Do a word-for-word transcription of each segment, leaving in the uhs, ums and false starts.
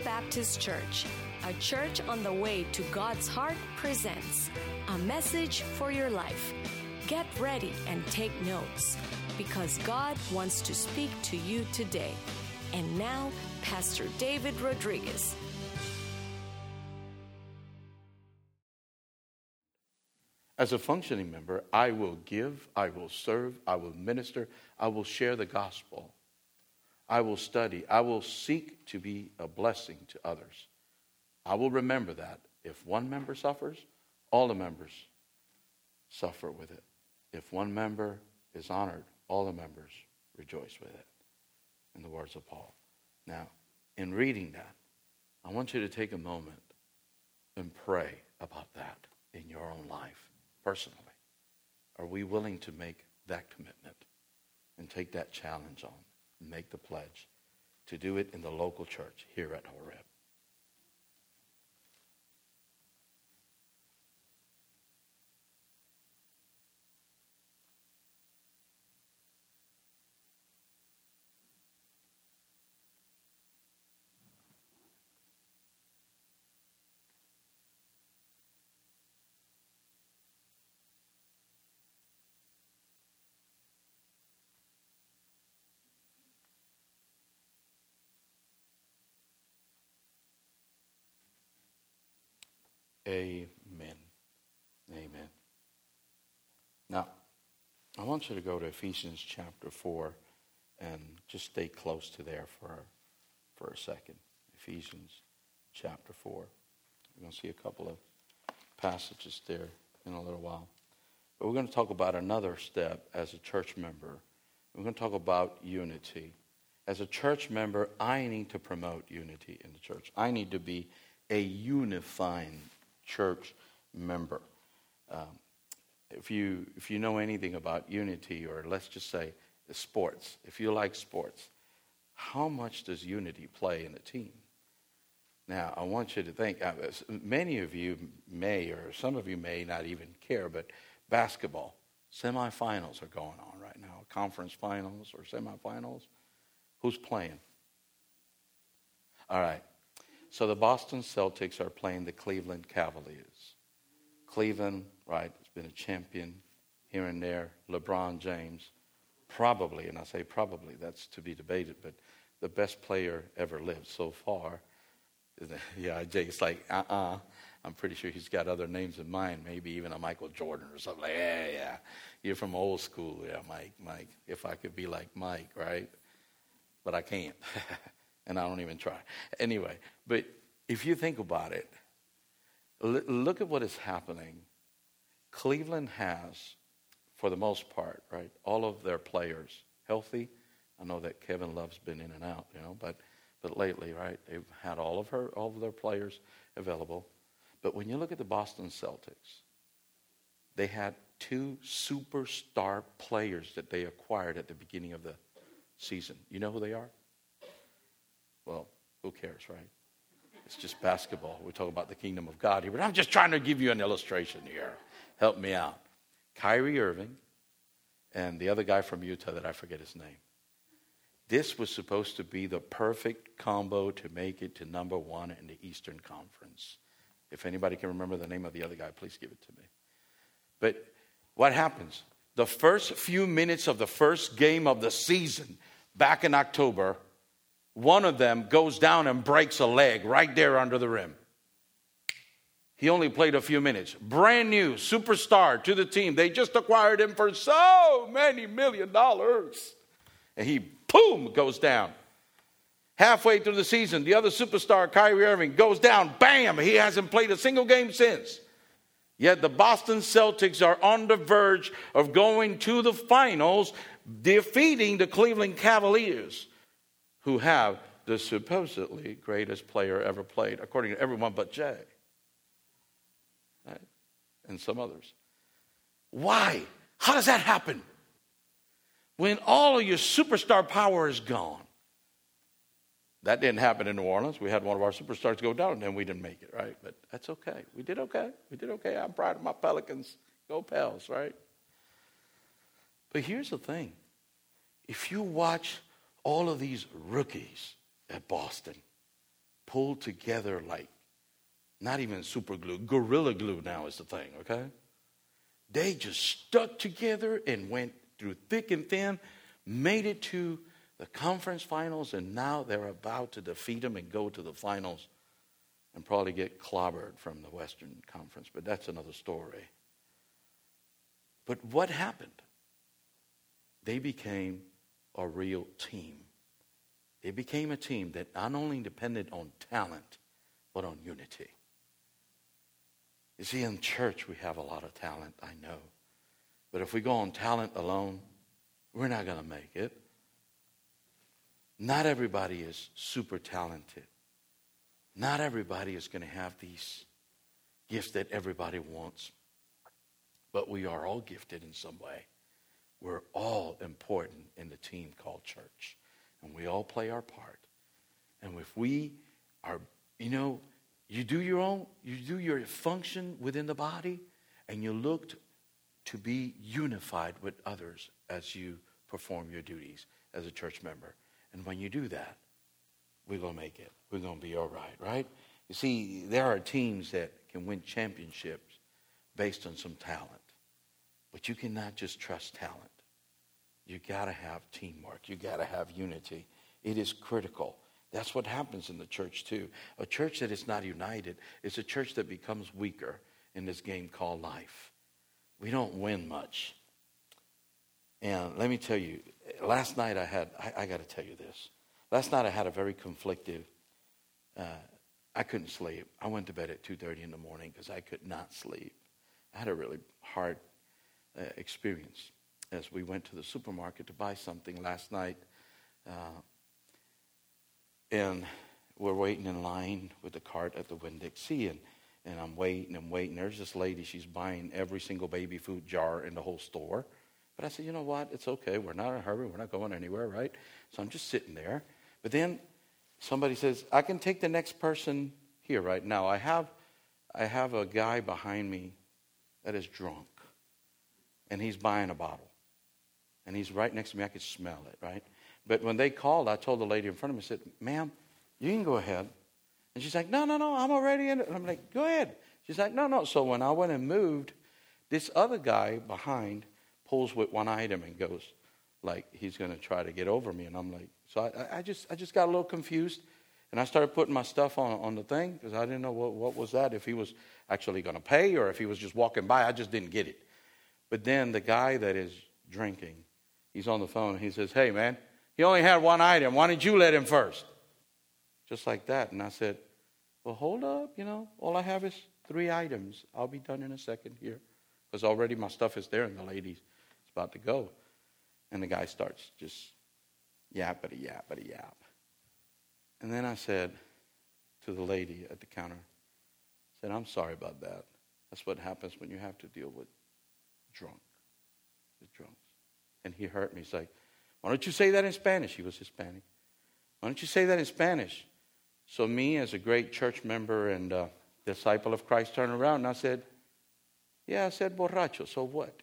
Baptist Church, a church on the way to God's heart, presents a message for your life. Get ready and take notes, because God wants to speak to you today. And now, Pastor David Rodriguez. As a functioning member, I will give, I will serve, I will minister, I will share the gospel. I will study. I will seek to be a blessing to others. I will remember that if one member suffers, all the members suffer with it. If one member is honored, all the members rejoice with it. In the words of Paul. Now, in reading that, I want you to take a moment and pray about that in your own life, personally. Are we willing to make that commitment and take that challenge on? Make the pledge to do it in the local church here at Horeb. Amen. Amen. Now, I want you to go to Ephesians chapter four and just stay close to there for, for a second. Ephesians chapter four. We're going to see a couple of passages there in a little while. But we're going to talk about another step as a church member. We're going to talk about unity. As a church member, I need to promote unity in the church. I need to be a unifying church member. Um, if you if you know anything about unity, or let's just say sports, if you like sports, how much does unity play in a team? Now, I want you to think, uh, many of you may, or some of you may not even care, but basketball, semifinals are going on right now, conference finals or semifinals. Who's playing? All right. So the Boston Celtics are playing the Cleveland Cavaliers. Cleveland, right, has been a champion here and there. LeBron James, probably, and I say probably, that's to be debated, but the best player ever lived so far. Yeah, Jake's like, uh-uh. I'm pretty sure he's got other names in mind, maybe even a Michael Jordan or something like, yeah, yeah. You're from old school, yeah, Mike, Mike. If I could be like Mike, right? But I can't. And I don't even try. Anyway, but if you think about it, l- look at what is happening. Cleveland has, for the most part, right, all of their players healthy. I know that Kevin Love's been in and out, you know, but but lately, right, they've had all of her, all of their players available. But when you look at the Boston Celtics, they had two superstar players that they acquired at the beginning of the season. You know who they are? Well, who cares, right? It's just basketball. We're talking about the kingdom of God here, but I'm just trying to give you an illustration here. Help me out. Kyrie Irving and the other guy from Utah that I forget his name. This was supposed to be the perfect combo to make it to number one in the Eastern Conference. If anybody can remember the name of the other guy, please give it to me. But what happens? The first few minutes of the first game of the season, back in October, one of them goes down and breaks a leg right there under the rim. He only played a few minutes. Brand new superstar to the team. They just acquired him for so many million dollars. And he, boom, goes down. Halfway through the season, the other superstar, Kyrie Irving, goes down. Bam! He hasn't played a single game since. Yet the Boston Celtics are on the verge of going to the finals, defeating the Cleveland Cavaliers, who have the supposedly greatest player ever played, according to everyone but Jay. Right? And some others. Why? How does that happen? When all of your superstar power is gone. That didn't happen in New Orleans. We had one of our superstars go down, and then we didn't make it, right? But that's okay. We did okay. We did okay. I'm proud of my Pelicans. Go Pels, right? But here's the thing. If you watch all of these rookies at Boston, pulled together like, not even super glue, gorilla glue now is the thing, okay? They just stuck together and went through thick and thin, made it to the conference finals, and now they're about to defeat them and go to the finals and probably get clobbered from the Western Conference. But that's another story. But what happened? They became a real team. They became a team that not only depended on talent, but on unity. You see, in church, we have a lot of talent, I know. But if we go on talent alone, we're not going to make it. Not everybody is super talented. Not everybody is going to have these gifts that everybody wants. But we are all gifted in some way. We're all important in the team called church. And we all play our part. And if we are, you know, you do your own, you do your function within the body, and you look to, to be unified with others as you perform your duties as a church member. And when you do that, we're going to make it. We're going to be all right, right? You see, there are teams that can win championships based on some talent. But you cannot just trust talent. You got to have teamwork. You got to have unity. It is critical. That's what happens in the church too. A church that is not united is a church that becomes weaker in this game called life. We don't win much. And let me tell you, last night I had, I, I got to tell you this. Last night I had a very conflictive, uh, I couldn't sleep. I went to bed at two thirty in the morning because I could not sleep. I had a really hard uh, experience as we went to the supermarket to buy something last night. Uh, and we're waiting in line with the cart at the Winn-Dixie, and, and I'm waiting and waiting. There's this lady, she's buying every single baby food jar in the whole store. But I said, you know what? It's okay. We're not in a hurry. We're not going anywhere, right? So I'm just sitting there. But then somebody says, I can take the next person here right now. I have, I have a guy behind me that is drunk, and he's buying a bottle. And he's right next to me. I could smell it, right? But when they called, I told the lady in front of me, I said, ma'am, you can go ahead. And she's like, no, no, no, I'm already in it. And I'm like, go ahead. She's like, no, no. So when I went and moved, this other guy behind pulls with one item and goes like he's going to try to get over me. And I'm like, so I, I just I just got a little confused. And I started putting my stuff on, on the thing because I didn't know what, what was that, if he was actually going to pay or if he was just walking by. I just didn't get it. But then the guy that is drinking, he's on the phone. And he says, hey, man, he only had one item. Why didn't you let him first? Just like that. And I said, well, hold up. You know, all I have is three items. I'll be done in a second here because already my stuff is there and the lady's about to go. And the guy starts just yappity, yappity, yap. And then I said to the lady at the counter, I said, I'm sorry about that. That's what happens when you have to deal with drunk, with drunks. And he hurt me. He's like, why don't you say that in Spanish? He was Hispanic. Why don't you say that in Spanish? So me, as a great church member and uh, disciple of Christ, turned around and I said, yeah, I said borracho, so what?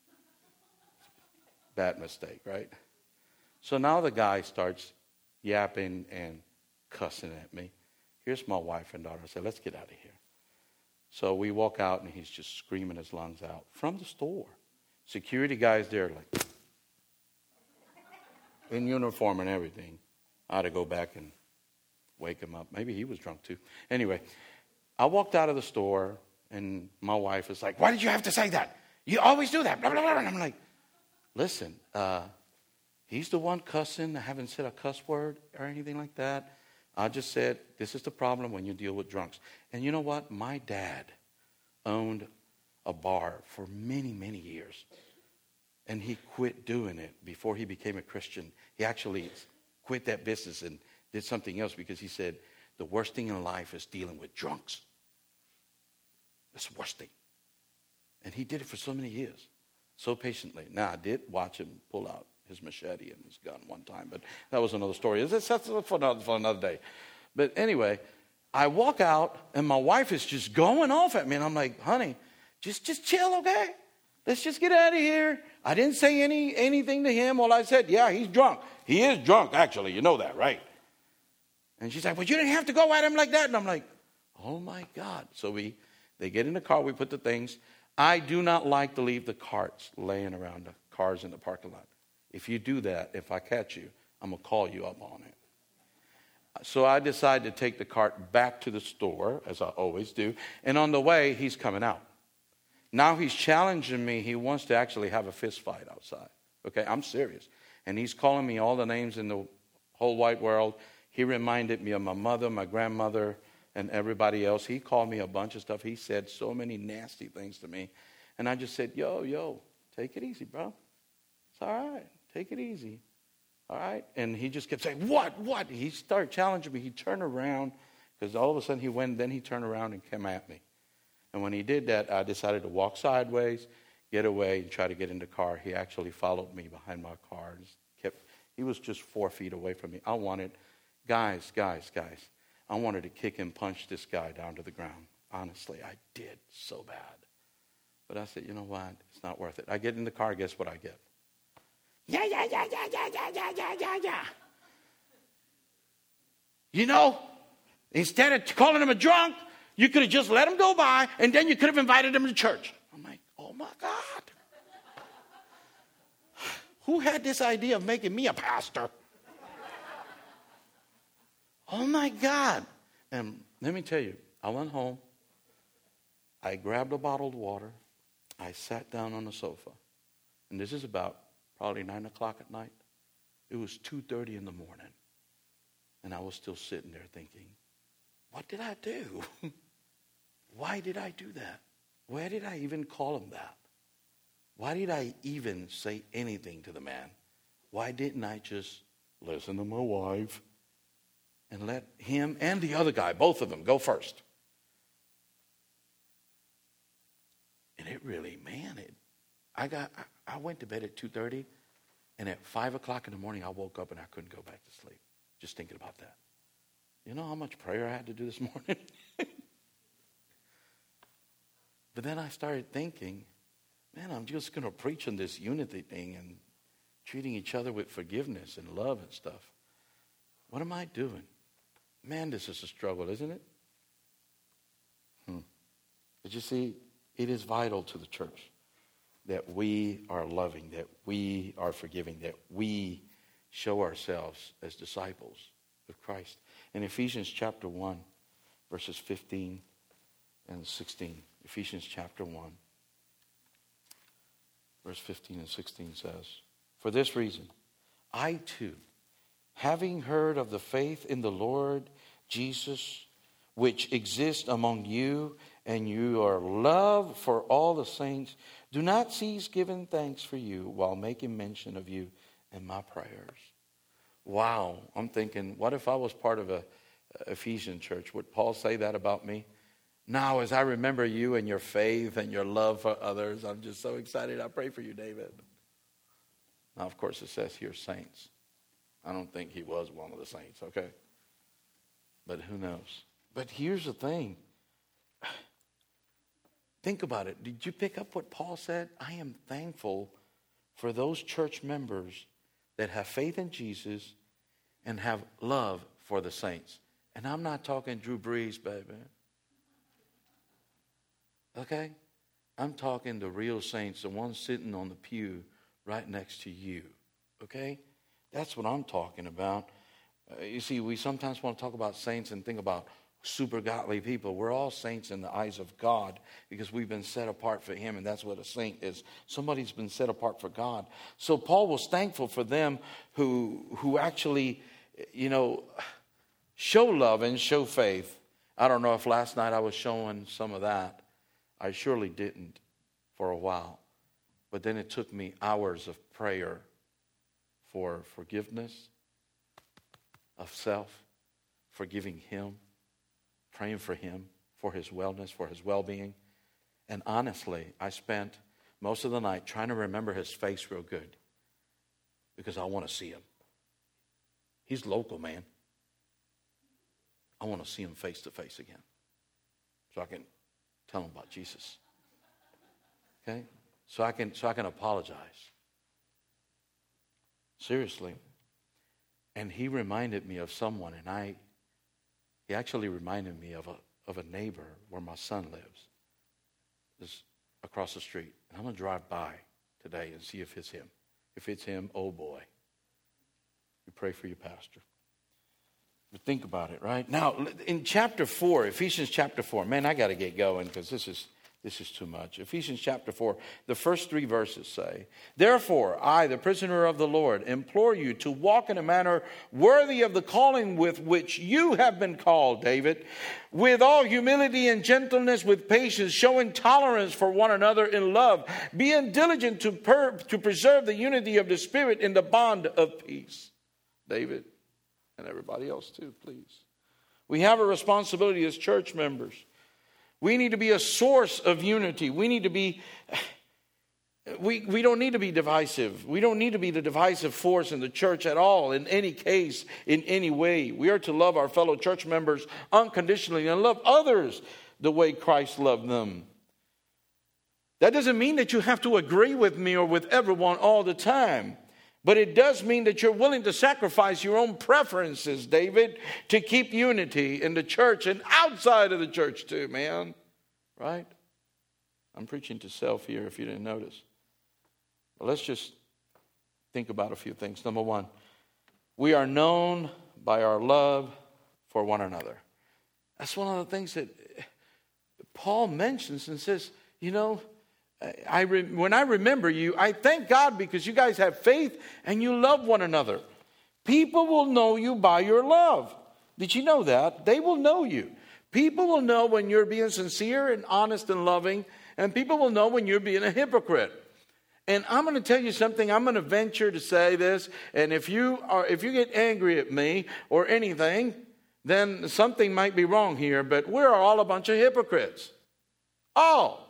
Bad mistake, right? So now the guy starts yapping and cussing at me. Here's my wife and daughter. I said, let's get out of here. So we walk out and he's just screaming his lungs out from the store. Security guys there like in uniform and everything. I had to go back and wake him up. Maybe he was drunk too. Anyway, I walked out of the store and my wife was like, why did you have to say that? You always do that. Blah, blah, blah. And I'm like, listen, uh, he's the one cussing. I haven't said a cuss word or anything like that. I just said, this is the problem when you deal with drunks. And you know what? My dad owned a bar for many, many years. And he quit doing it before he became a Christian. He actually quit that business and did something else because he said, the worst thing in life is dealing with drunks. That's the worst thing. And he did it for so many years. So patiently. Now, I did watch him pull out his machete and his gun one time, but that was another story. That's for another, for another day. But anyway, I walk out, and my wife is just going off at me, and I'm like, honey, just, just chill, okay? Let's just get out of here. I didn't say any anything to him. All I said, yeah, he's drunk. He is drunk, actually. You know that, right? And she's like, well, you didn't have to go at him like that. And I'm like, oh, my God. So we, they get in the car. We put the things. I do not like to leave the carts laying around, the cars in the parking lot. If you do that, if I catch you, I'm going to call you up on it. So I decided to take the cart back to the store, as I always do. And on the way, he's coming out. Now he's challenging me. He wants to actually have a fist fight outside. Okay, I'm serious. And he's calling me all the names in the whole wide world. He reminded me of my mother, my grandmother, and everybody else. He called me a bunch of stuff. He said so many nasty things to me. And I just said, yo, yo, take it easy, bro. It's all right. Take it easy. All right? And he just kept saying, what, what? He started challenging me. He turned around because all of a sudden he went, then he turned around and came at me. And when he did that, I decided to walk sideways, get away, and try to get in the car. He actually followed me behind my car. And kept, he was just four feet away from me. I wanted, guys, guys, guys, I wanted to kick and punch this guy down to the ground. Honestly, I did so bad. But I said, you know what? It's not worth it. I get in the car, guess what I get? Yeah, yeah, yeah, yeah, yeah, yeah, yeah, yeah, yeah, yeah. You know, instead of calling him a drunk, you could have just let him go by, and then you could have invited him to church. I'm like, oh, my God. Who had this idea of making me a pastor? Oh, my God. And let me tell you, I went home. I grabbed a bottle of water. I sat down on the sofa. And this is about probably nine o'clock at night. It was two thirty in the morning. And I was still sitting there thinking, what did I do? Why did I do that? Why did I even call him that? Why did I even say anything to the man? Why didn't I just listen to my wife and let him and the other guy, both of them, go first? And it really, man, it, I got, I, I went to bed at two thirty, and at five o'clock in the morning, I woke up and I couldn't go back to sleep, just thinking about that. You know how much prayer I had to do this morning? But then I started thinking, man, I'm just going to preach on this unity thing and treating each other with forgiveness and love and stuff. What am I doing? Man, this is a struggle, isn't it? Hmm. But you see, it is vital to the church that we are loving, that we are forgiving, that we show ourselves as disciples of Christ. In Ephesians chapter one, verses fifteen and sixteen. Ephesians chapter one, verse fifteen and sixteen says, for this reason, I too, having heard of the faith in the Lord Jesus, which exists among you, and your love for all the saints, do not cease giving thanks for you while making mention of you in my prayers. Wow, I'm thinking, what if I was part of a Ephesian church? Would Paul say that about me? Now, as I remember you and your faith and your love for others, I'm just so excited. I pray for you, David. Now, of course, it says here saints. I don't think he was one of the saints, okay? But who knows? But here's the thing. Think about it. Did you pick up what Paul said? I am thankful for those church members that have faith in Jesus and have love for the saints. And I'm not talking Drew Brees, baby. Okay? I'm talking the real saints, the ones sitting on the pew right next to you. Okay? That's what I'm talking about. Uh, you see, we sometimes want to talk about saints and think about super godly people. We're all saints in the eyes of God because we've been set apart for him, and that's what a saint is. Somebody's been set apart for God. So Paul was thankful for them who who actually, you know, show love and show faith. I don't know if last night I was showing some of that. I surely didn't for a while. But then it took me hours of prayer for forgiveness of self, forgiving him, praying for him, for his wellness, for his well-being. And honestly, I spent most of the night trying to remember his face real good because I want to see him. He's local, man. I want to see him face to face again so I can tell him about Jesus. Okay? So I can so I can apologize. Seriously. And he reminded me of someone, and I he actually reminded me of a of a neighbor where my son lives. It's across the street. And I'm going to drive by today and see if it's him. If it's him, oh boy. You pray for your pastor. But think about it, right? Now, in chapter four, Ephesians chapter four, man, I got to get going because this is this is too much. Ephesians chapter four, the first three verses say, "Therefore, I, the prisoner of the Lord, implore you to walk in a manner worthy of the calling with which you have been called," David, "with all humility and gentleness, with patience, showing tolerance for one another in love, being diligent to, per- to preserve the unity of the Spirit in the bond of peace." David, and everybody else too, please. We have a responsibility as church members. We need to be a source of unity. We need to be, we, we don't need to be divisive. We don't need to be the divisive force in the church at all, in any case, in any way. We are to love our fellow church members unconditionally and love others the way Christ loved them. That doesn't mean that you have to agree with me or with everyone all the time. But it does mean that you're willing to sacrifice your own preferences, David, to keep unity in the church and outside of the church too, man. Right? I'm preaching to self here if you didn't notice. But let's just think about a few things. Number one, we are known by our love for one another. That's one of the things that Paul mentions and says, you know, I re- when I remember you, I thank God because you guys have faith and you love one another. People will know you by your love. Did you know that? They will know you. People will know when you're being sincere and honest and loving, and people will know when you're being a hypocrite. And I'm going to tell you something. I'm going to venture to say this, and if you are, if you get angry at me or anything, then something might be wrong here. But we're all a bunch of hypocrites. All.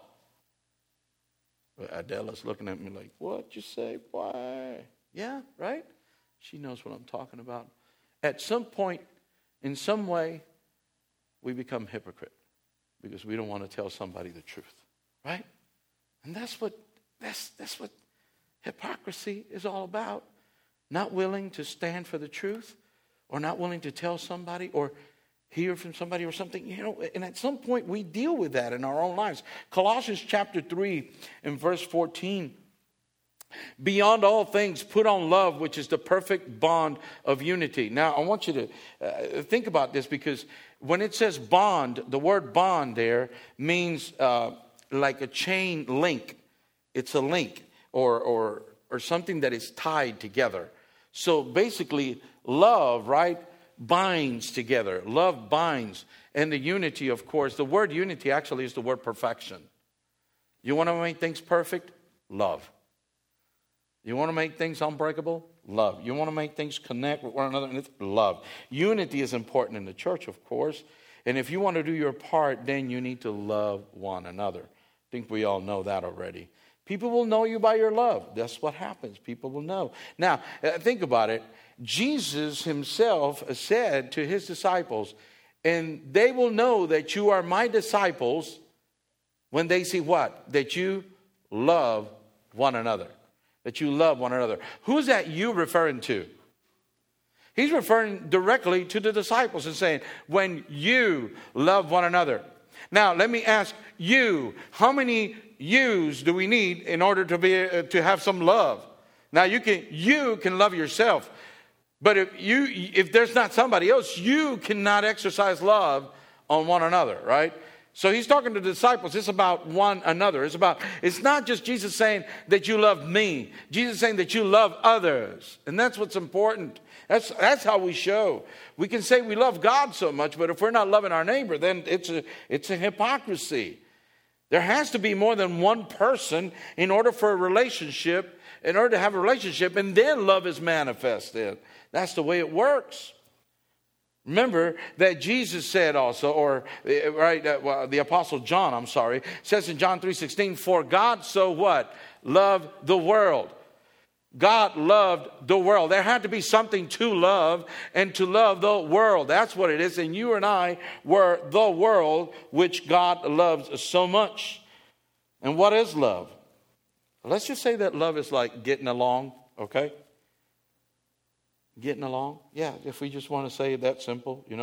Adela's looking at me like, "What you say? Why?" Yeah, right? She knows what I'm talking about. At some point, in some way, we become hypocrite because we don't want to tell somebody the truth, right? And that's what that's that's what hypocrisy is all about. Not willing to stand for the truth, or not willing to tell somebody, or hear from somebody or something, you know, and at some point we deal with that in our own lives. Colossians chapter three and verse fourteen. "Beyond all things, put on love, which is the perfect bond of unity." Now, I want you to uh, think about this, because when it says bond, the word bond there means uh, like a chain link. It's a link or or or something that is tied together. So basically, love, right, binds together. Love binds. And the unity, of course, the word unity actually is the word perfection. You want to make things perfect? Love. You want to make things unbreakable? Love. You want to make things connect with one another? It's love. Unity is important in the church, of course. And if you want to do your part, then you need to love one another. I think we all know that already. People will know you by your love. That's what happens. People will know. Now, think about it. Jesus himself said to his disciples, "And they will know that you are my disciples when they see" what? That you love one another. That you love one another. Who's that you referring to? He's referring directly to the disciples and saying, when you love one another. Now, let me ask you, how many yous do we need in order to be uh, to have some love? Now, you can you can love yourself. But if you if there's not somebody else, you cannot exercise love on one another, right? So he's talking to the disciples. It's about one another. It's about, it's not just Jesus saying that you love me. Jesus saying that you love others. And that's what's important. That's that's how we show. We can say we love God so much, but if we're not loving our neighbor, then it's a it's a hypocrisy. There has to be more than one person in order for a relationship, in order to have a relationship, and then love is manifested. That's the way it works. Remember that Jesus said also, or right, uh, well, the Apostle John, I'm sorry, says in John three sixteen, "For God so what? Loved the world." God loved the world. There had to be something to love, and to love the world. That's what it is. And you and I were the world which God loves so much. And what is love? Let's just say that love is like getting along, okay? Getting along. Yeah, if we just want to say it that simple, you know,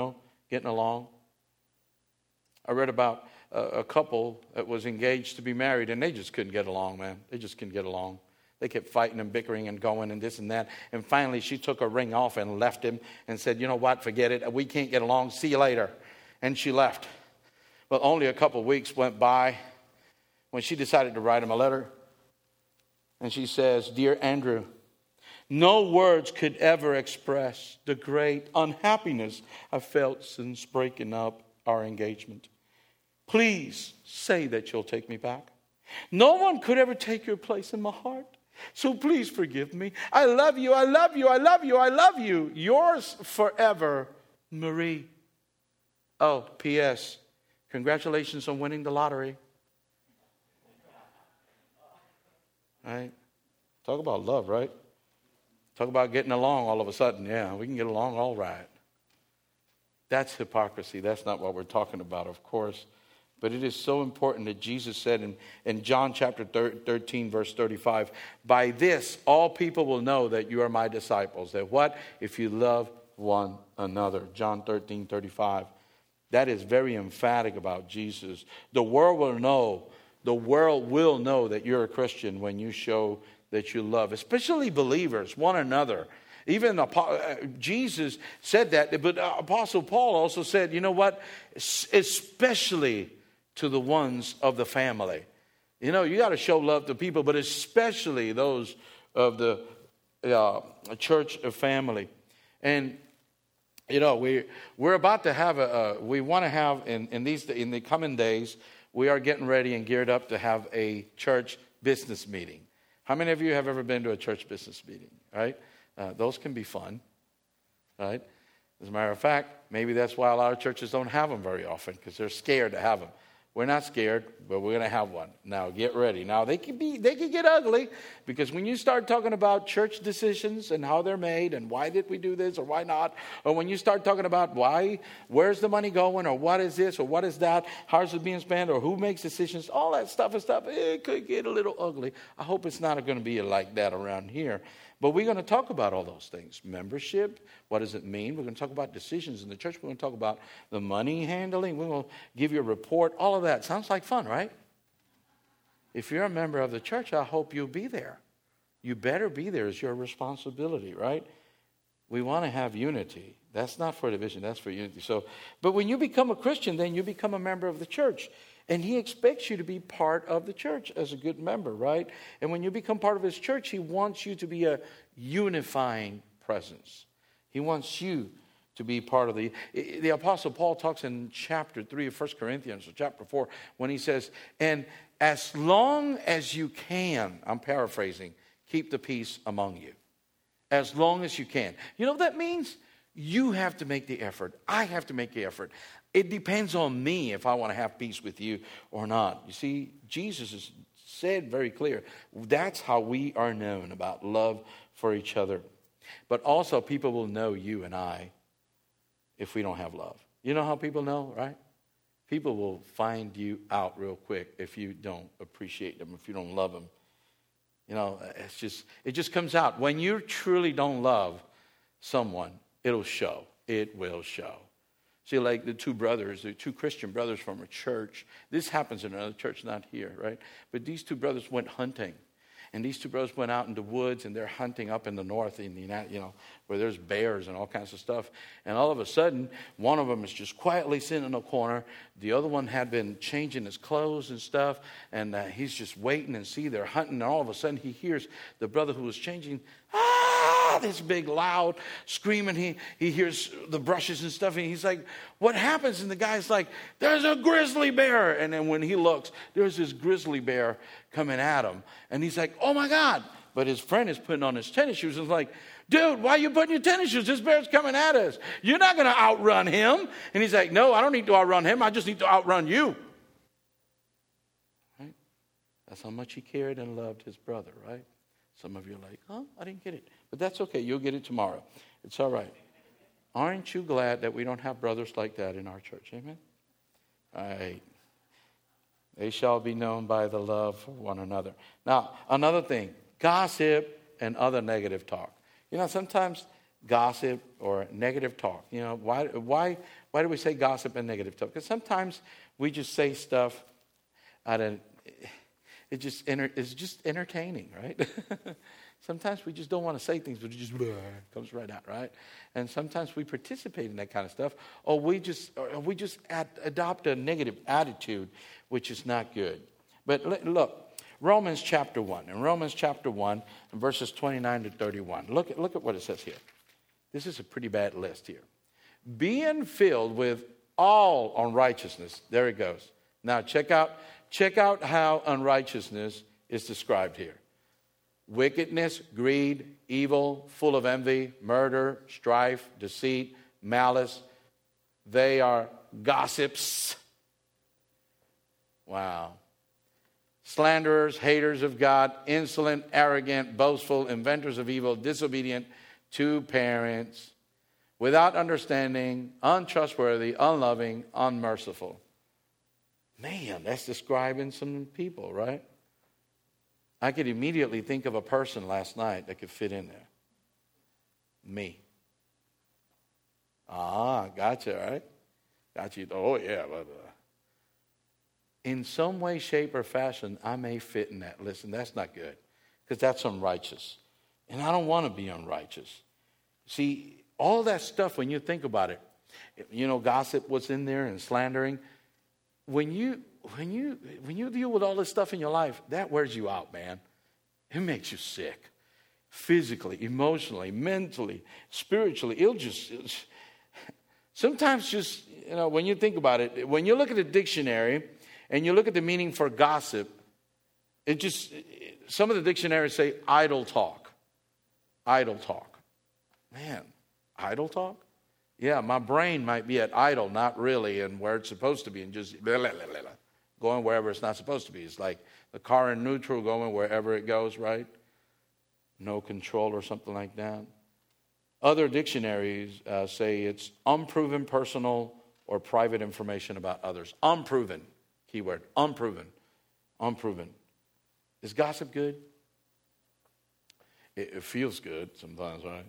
getting along. I read about a, a couple that was engaged to be married, and they just couldn't get along, man. They just couldn't get along. They kept fighting and bickering and going and this and that. And finally, she took her ring off and left him and said, you know what, forget it. We can't get along. See you later. And she left. Well, only a couple of weeks went by when she decided to write him a letter. And she says, Dear Andrew, no words could ever express the great unhappiness I felt since breaking up our engagement. Please say that you'll take me back. No one could ever take your place in my heart. So please forgive me. I love you, I love you, I love you, I love you. Yours forever, Marie. Oh, P S Congratulations on winning the lottery. Right? Talk about love, right? Talk about getting along all of a sudden. Yeah, we can get along all right. That's hypocrisy. That's not what we're talking about, of course. But it is so important that Jesus said in, in John chapter thirteen, verse thirty-five, by this all people will know that you are my disciples. That what? If you love one another. John thirteen, thirty-five. That is very emphatic about Jesus. The world will know, the world will know that you're a Christian when you show that you love, especially believers, one another. Even Jesus said that, but Apostle Paul also said, you know what? Especially to the ones of the family. You know, you got to show love to people, but especially those of the uh, church of family. And, you know, we, we're about to have a, a we want to have, in, in, these, in the coming days, we are getting ready and geared up to have a church business meeting. How many of you have ever been to a church business meeting, right? Uh, those can be fun, right? As a matter of fact, maybe that's why a lot of churches don't have them very often, because they're scared to have them. We're not scared, but we're going to have one. Now, get ready. Now, they can be, they can get ugly, because when you start talking about church decisions and how they're made and why did we do this or why not, or when you start talking about why, where's the money going, or what is this or what is that, how's it being spent, or who makes decisions, all that stuff and stuff, it could get a little ugly. I hope it's not going to be like that around here. But we're going to talk about all those things. Membership, what does it mean? We're going to talk about decisions in the church. We're going to talk about the money handling. We're going to give you a report. All of that. Sounds like fun, right? If you're a member of the church, I hope you'll be there. You better be there. It's your responsibility, right? We want to have unity. That's not for division. That's for unity. So, but when you become a Christian, then you become a member of the church. And he expects you to be part of the church as a good member, right? And when you become part of his church, he wants you to be a unifying presence. He wants you to be part of the... The Apostle Paul talks in chapter three of First Corinthians, or chapter four, when he says, and as long as you can, I'm paraphrasing, keep the peace among you. As long as you can. You know what that means? You have to make the effort. I have to make the effort. It depends on me if I want to have peace with you or not. You see, Jesus has said very clear, that's how we are known, about love for each other. But also people will know you and I if we don't have love. You know how people know, right? People will find you out real quick if you don't appreciate them, if you don't love them. You know, it's just it just comes out. When you truly don't love someone, it'll show. It will show. See, like the two brothers, the two Christian brothers from a church. This happens in another church, not here, right? But these two brothers went hunting. And these two brothers went out in the woods, and they're hunting up in the north, in the United, you know, where there's bears and all kinds of stuff. And all of a sudden, one of them is just quietly sitting in a corner. The other one had been changing his clothes and stuff, and uh, he's just waiting and see they're hunting. And all of a sudden, he hears the brother who was changing, ah, this big loud screaming. He he hears the brushes and stuff, and he's like, what happens? And the guy's like, there's a grizzly bear. And then when he looks, there's this grizzly bear coming at him. And he's like, oh my God. But his friend is putting on his tennis shoes and is like, dude, why are you putting your tennis shoes? This bear's coming at us. You're not going to outrun him. And he's like, no, I don't need to outrun him. I just need to outrun you. Right? That's how much he cared and loved his brother, right? Some of you are like, oh, I didn't get it. But that's okay. You'll get it tomorrow. It's all right. Aren't you glad that we don't have brothers like that in our church? Amen? All right. They shall be known by the love for one another. Now, another thing, gossip and other negative talk. You know, sometimes gossip or negative talk. You know, why, why, why do we say gossip and negative talk? Because sometimes we just say stuff out of, it just enter, it's just entertaining, right? Sometimes we just don't want to say things, but it just blah, comes right out, right? And sometimes we participate in that kind of stuff, or we just, or we just ad, adopt a negative attitude, which is not good. But look, Romans chapter one. In Romans chapter one, in verses twenty-nine to thirty-one, look at, look at what it says here. This is a pretty bad list here. Being filled with all unrighteousness. There it goes. Now check out, check out how unrighteousness is described here. Wickedness, greed, evil, full of envy, murder, strife, deceit, malice. They are gossips. Wow. Slanderers, haters of God, insolent, arrogant, boastful, inventors of evil, disobedient to parents, without understanding, untrustworthy, unloving, unmerciful. Man, that's describing some people, right? I could immediately think of a person last night that could fit in there. Me. Ah, gotcha, right? Gotcha. Oh, yeah. But, uh, in some way, shape, or fashion, I may fit in that. Listen, that's not good, because that's unrighteous. And I don't want to be unrighteous. See, all that stuff, when you think about it, you know, gossip, what's in there, and slandering. When you when you when you deal with all this stuff in your life, that wears you out, man. It makes you sick, physically, emotionally, mentally, spiritually. It'll just it's, sometimes just you know when you think about it, when you look at the dictionary and you look at the meaning for gossip, it just some of the dictionaries say idle talk, idle talk. Man, idle talk. Yeah, my brain might be at idle, not really, and where it's supposed to be, and just blah, blah, blah, blah, going wherever it's not supposed to be. It's like the car in neutral going wherever it goes, right? No control or something like that. Other dictionaries uh, say it's unproven personal or private information about others. Unproven, keyword, unproven, unproven. Is gossip good? It, it feels good sometimes, right?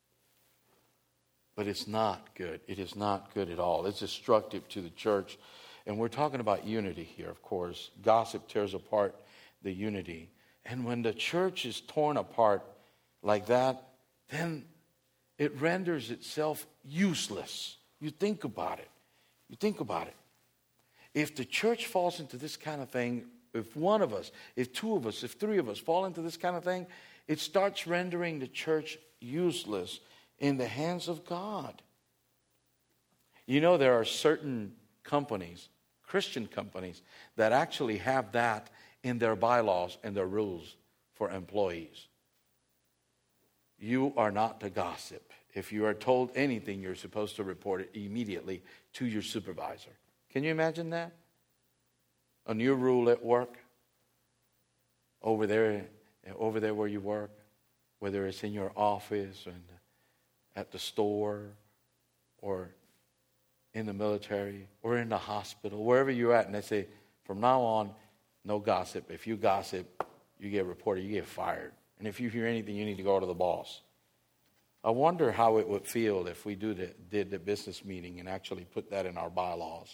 But it's not good. It is not good at all. It's destructive to the church. And we're talking about unity here, of course. Gossip tears apart the unity. And when the church is torn apart like that, then it renders itself useless. You think about it. You think about it. If the church falls into this kind of thing, if one of us, if two of us, if three of us fall into this kind of thing, it starts rendering the church useless in the hands of God. You know, there are certain companies, Christian companies, that actually have that in their bylaws and their rules for employees. You are not to gossip. If you are told anything, you're supposed to report it immediately to your supervisor. Can you imagine that? A new rule at work, over there, over there where you work, whether it's in your office and at the store or in the military or in the hospital, wherever you're at, and they say, from now on, no gossip. If you gossip, you get reported, you get fired. And if you hear anything, you need to go to the boss. I wonder how it would feel if we do the, did the business meeting and actually put that in our bylaws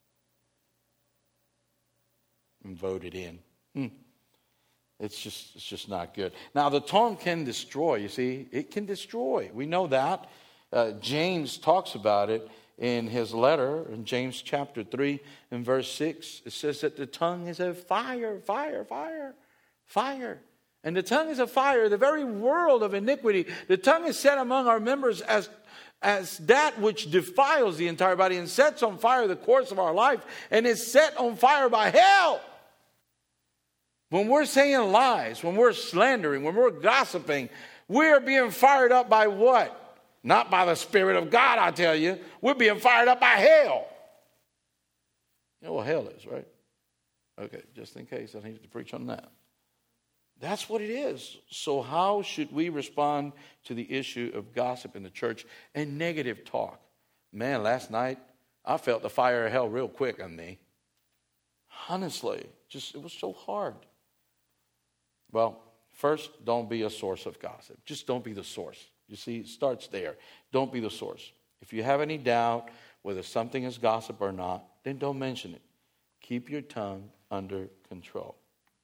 and voted in. Hmm. It's just it's just not good. Now, the tongue can destroy, you see. It can destroy. We know that. Uh, James talks about it in his letter, in James chapter three and verse six. It says that the tongue is a fire, fire, fire, fire. And the tongue is a fire, the very world of iniquity. The tongue is set among our members as, as that which defiles the entire body and sets on fire the course of our life and is set on fire by hell. When we're saying lies, when we're slandering, when we're gossiping, we're being fired up by what? Not by the Spirit of God, I tell you. We're being fired up by hell. You know what hell is, right? Okay, just in case I need to preach on that. That's what it is. So how should we respond to the issue of gossip in the church and negative talk? Man, last night, I felt the fire of hell real quick on me. Honestly, just it was so hard. Well, first, don't be a source of gossip. Just don't be the source. You see, it starts there. Don't be the source. If you have any doubt whether something is gossip or not, then don't mention it. Keep your tongue under control.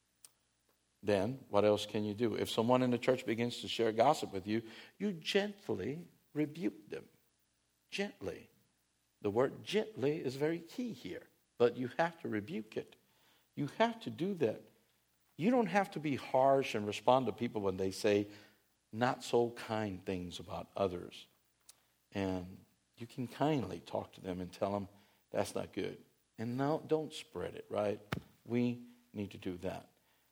Then, what else can you do? If someone in the church begins to share gossip with you, you gently rebuke them. Gently. The word gently is very key here, but you have to rebuke it. You have to do that. You don't have to be harsh and respond to people when they say not so kind things about others. And you can kindly talk to them and tell them that's not good. And no, don't spread it, right? We need to do that.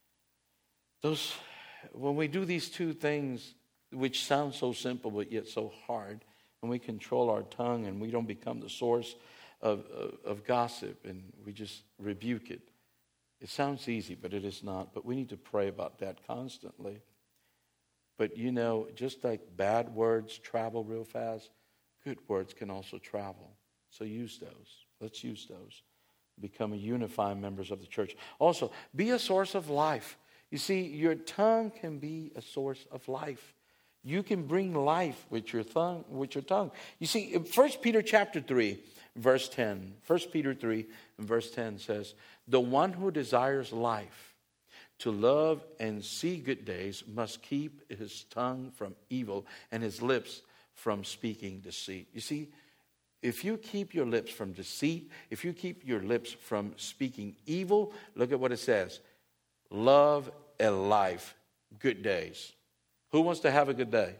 Those, when we do these two things, which sound so simple but yet so hard, and we control our tongue and we don't become the source of, of, of gossip and we just rebuke it. It sounds easy, but it is not. But we need to pray about that constantly. But you know, just like bad words travel real fast, good words can also travel. So use those. Let's use those. Become a unifying members of the church. Also, be a source of life. You see, your tongue can be a source of life. You can bring life with your tongue. With your tongue. You see, in First Peter chapter three, verse ten. First Peter three, and verse ten says, "The one who desires life, to love and see good days, must keep his tongue from evil and his lips from speaking deceit." You see, if you keep your lips from deceit, if you keep your lips from speaking evil, look at what it says. Love and life, good days. Who wants to have a good day?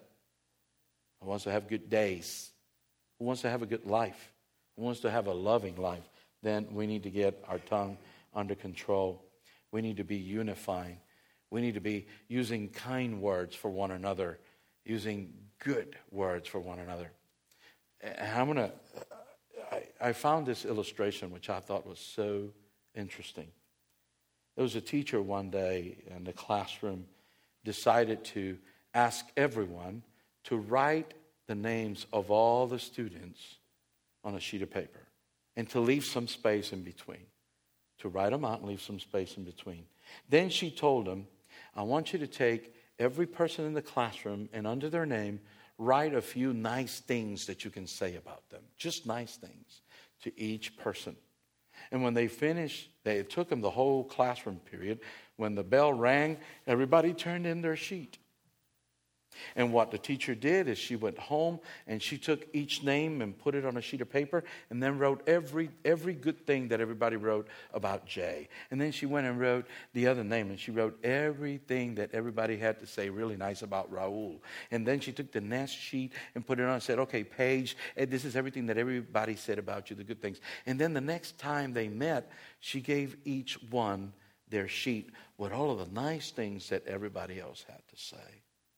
Who wants to have good days? Who wants to have a good life? Who wants to have a loving life? Then we need to get our tongue under control. We need to be unifying. We need to be using kind words for one another, using good words for one another. And I'm gonna. I, I found this illustration which I thought was so interesting. There was a teacher one day in the classroom decided to ask everyone to write the names of all the students on a sheet of paper and to leave some space in between. To write them out and leave some space in between. Then she told them, I want you to take every person in the classroom and under their name, write a few nice things that you can say about them. Just nice things to each person. And when they finished, they, it took them the whole classroom period. When the bell rang, everybody turned in their sheet. And what the teacher did is she went home and she took each name and put it on a sheet of paper and then wrote every every good thing that everybody wrote about Jay. And then she went and wrote the other name and she wrote everything that everybody had to say really nice about Raul. And then she took the next sheet and put it on and said, okay, Paige, this is everything that everybody said about you, the good things. And then the next time they met, she gave each one their sheet with all of the nice things that everybody else had to say.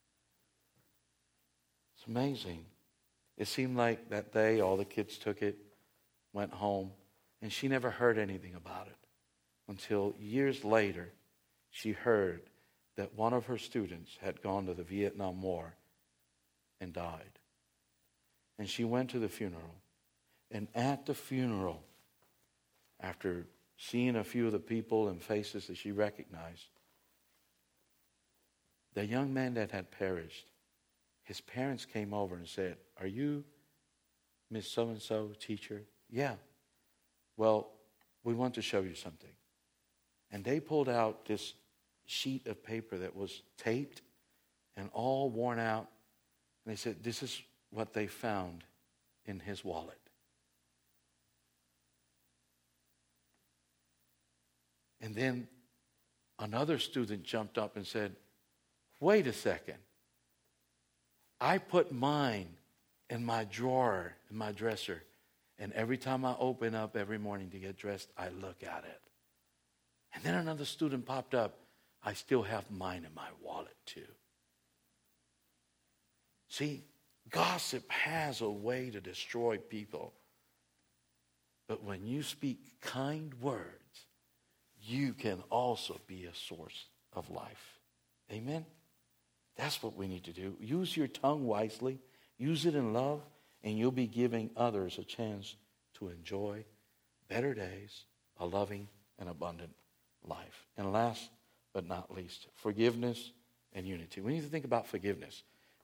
It's amazing. It seemed like that day all the kids took it, went home, and she never heard anything about it until years later she heard that one of her students had gone to the Vietnam War and died. And she went to the funeral. And at the funeral, after seeing a few of the people and faces that she recognized, the young man that had perished, his parents came over and said, are you Miss So-and-so teacher? Yeah. Well, we want to show you something. And they pulled out this sheet of paper that was taped and all worn out. And they said, this is what they found in his wallet. And then another student jumped up and said, wait a second. I put mine in my drawer, in my dresser, and every time I open up every morning to get dressed, I look at it. And then another student popped up. I still have mine in my wallet too. See, gossip has a way to destroy people. But when you speak kind words, you can also be a source of life. Amen? That's what we need to do. Use your tongue wisely. Use it in love. And you'll be giving others a chance to enjoy better days, a loving and abundant life. And last but not least, forgiveness and unity. We need to think about forgiveness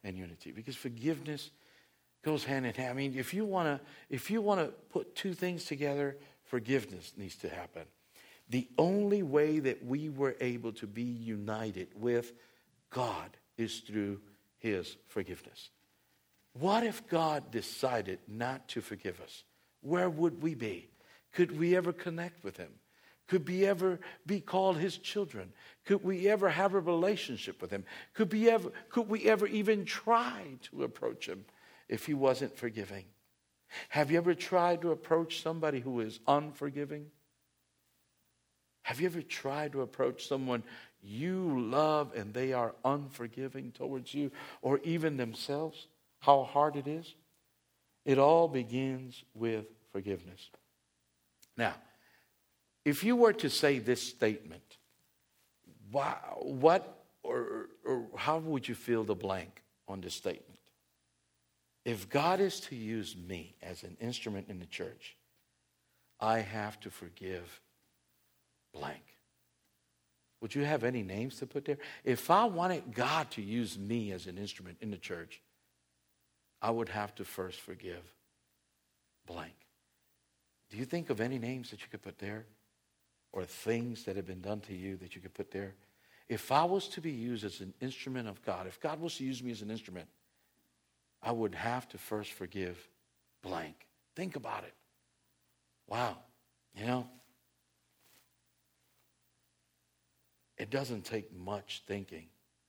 and unity. Because forgiveness goes hand in hand. I mean, if you want to, if you want to put two things together, forgiveness needs to happen. The only way that we were able to be united with God is through His forgiveness. What if God decided not to forgive us? Where would we be? Could we ever connect with Him? Could we ever be called His children? Could we ever have a relationship with Him? Could we ever, could we ever even try to approach Him if He wasn't forgiving? Have you ever tried to approach somebody who is unforgiving? Have you ever tried to approach someone you love and they are unforgiving towards you, or even themselves? How hard it is? It all begins with forgiveness. Now, if you were to say this statement, wow, what or, or how would you fill the blank on this statement? If God is to use me as an instrument in the church, I have to forgive blank. Would you have any names to put there? If I wanted God to use me as an instrument in the church, I would have to first forgive blank. Do you think of any names that you could put there? Or things that have been done to you that you could put there? If I was to be used as an instrument of God, if God was to use me as an instrument, I would have to first forgive blank. Think about it. Wow. You know, it doesn't take much thinking.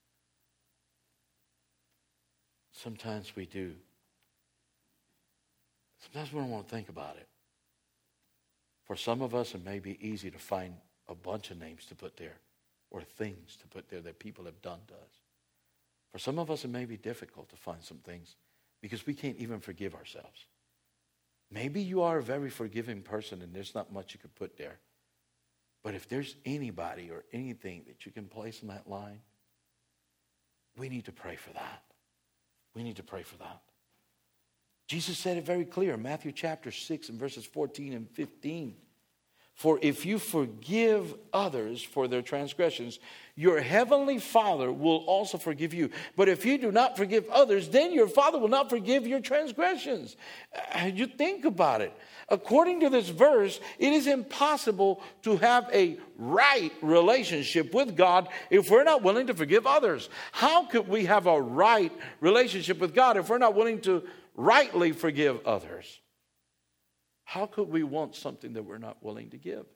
Sometimes we do. Sometimes we don't want to think about it. For some of us, it may be easy to find a bunch of names to put there or things to put there that people have done to us. For some of us, it may be difficult to find some things because we can't even forgive ourselves. Maybe you are a very forgiving person and there's not much you could put there. But if there's anybody or anything that you can place in that line, we need to pray for that. We need to pray for that. Jesus said it very clear, Matthew chapter six and verses fourteen and fifteen. For if you forgive others for their transgressions, your heavenly Father will also forgive you. But if you do not forgive others, then your Father will not forgive your transgressions. Uh, you think about it. According to this verse, it is impossible to have a right relationship with God if we're not willing to forgive others. How could we have a right relationship with God if we're not willing to rightly forgive others? How could we want something that we're not willing to give?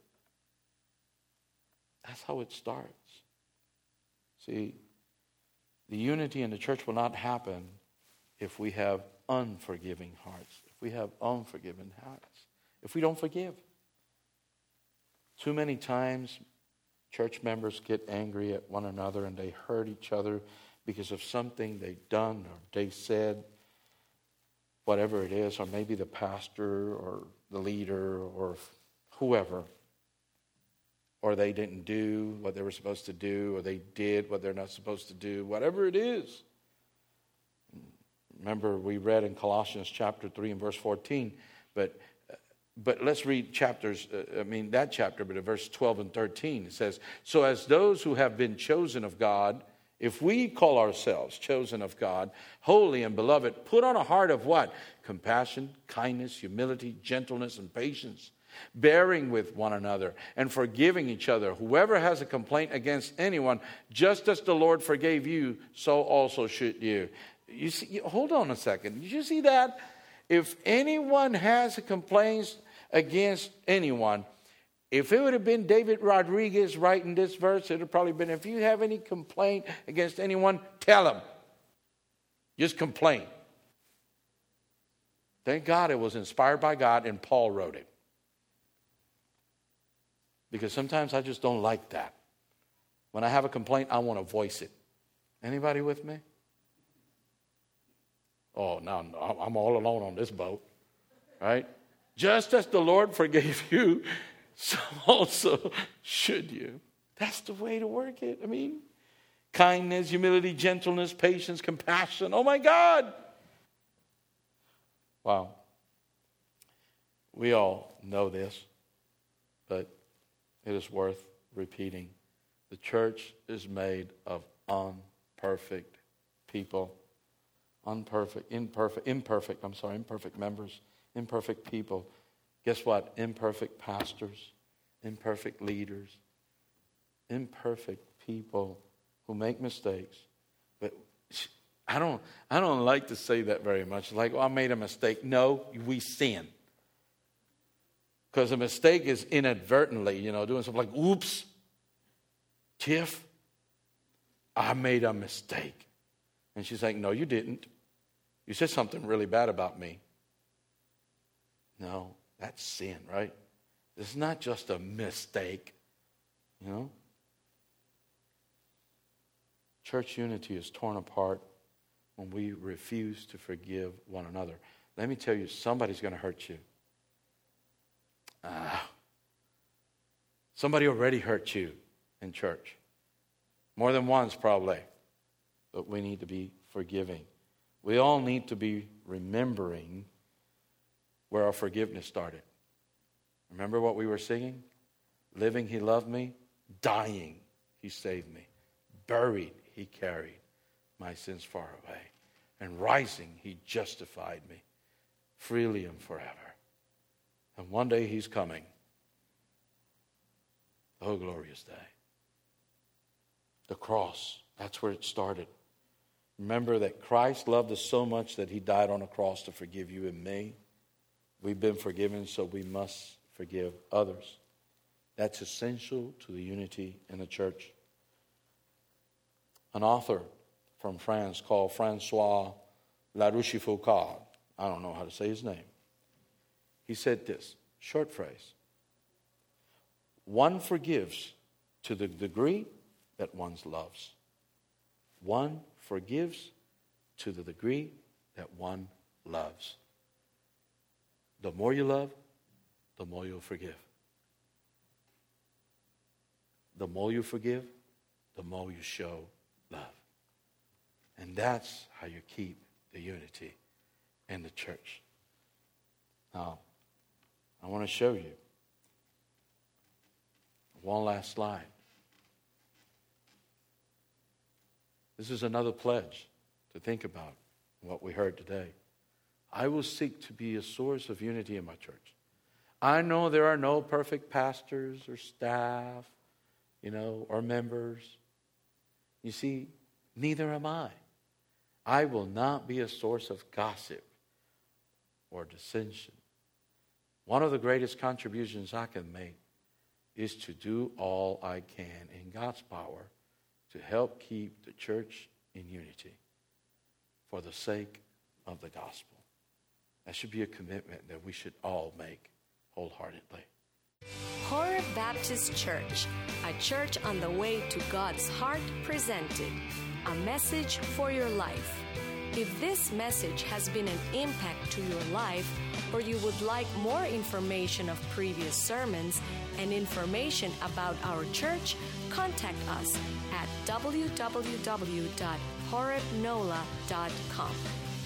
That's how it starts. See, the unity in the church will not happen if we have unforgiving hearts. If we have unforgiving hearts. If we don't forgive. Too many times, church members get angry at one another and they hurt each other because of something they've done or they said, whatever it is, or maybe the pastor or the leader or whoever, or they didn't do what they were supposed to do, or they did what they're not supposed to do, whatever it is. Remember, we read in Colossians chapter three and verse fourteen, but but let's read chapters, uh, I mean that chapter, but in verse twelve and thirteen, it says, so as those who have been chosen of God, if we call ourselves chosen of God, holy and beloved, put on a heart of what? Compassion, kindness, humility, gentleness, and patience, bearing with one another and forgiving each other. Whoever has a complaint against anyone, just as the Lord forgave you, so also should you. You see, hold on a second. Did you see that? If anyone has a complaint against anyone, if it would have been David Rodriguez writing this verse, it would have probably been, if you have any complaint against anyone, tell him. Just complain. Thank God it was inspired by God and Paul wrote it. Because sometimes I just don't like that. When I have a complaint, I want to voice it. Anybody with me? Oh, no, no, I'm all alone on this boat. Right? Just as the Lord forgave you, so also should you. That's the way to work it. I mean, kindness, humility, gentleness, patience, compassion. Oh my God. Wow. We all know this, but it is worth repeating. The church is made of imperfect people unperfect, imperfect, imperfect, I'm sorry, imperfect members, imperfect people. Guess what? Imperfect pastors, imperfect leaders, imperfect people who make mistakes. But I don't, I don't like to say that very much. Like, oh, I made a mistake. No, we sin. Because a mistake is inadvertently, you know, doing something like, oops, Tiff, I made a mistake. And she's like, no, you didn't. You said something really bad about me. No, that's sin, right? It's not just a mistake, you know. Church unity is torn apart when we refuse to forgive one another. Let me tell you, somebody's going to hurt you. Ah, somebody already hurt you in church. More than once, probably. But we need to be forgiving. We all need to be remembering where our forgiveness started. Remember what we were singing? Living, He loved me. Dying, He saved me. Buried, He carried my sins far away. And rising, He justified me freely and forever. And one day He's coming. Oh, glorious day. The cross, that's where it started. Remember that Christ loved us so much that He died on a cross to forgive you and me. We've been forgiven, so we must forgive others. That's essential to the unity in the church. An author from France called Francois La Rochefoucauld, I don't know how to say his name. He said this, short phrase. One forgives to the degree that one loves. One forgives to the degree that one loves. The more you love, the more you'll forgive. The more you forgive, the more you show love. And that's how you keep the unity in the church. Now, I want to show you one last slide. This is another pledge to think about what we heard today. I will seek to be a source of unity in my church. I know there are no perfect pastors or staff, you know, or members. You see, neither am I. I will not be a source of gossip or dissension. One of the greatest contributions I can make is to do all I can in God's power to help keep the church in unity for the sake of the gospel. That should be a commitment that we should all make wholeheartedly. Horeb Baptist Church, a church on the way to God's heart, presented a message for your life. If this message has been an impact to your life, or you would like more information of previous sermons and information about our church, contact us at w w w dot horeb nola dot com.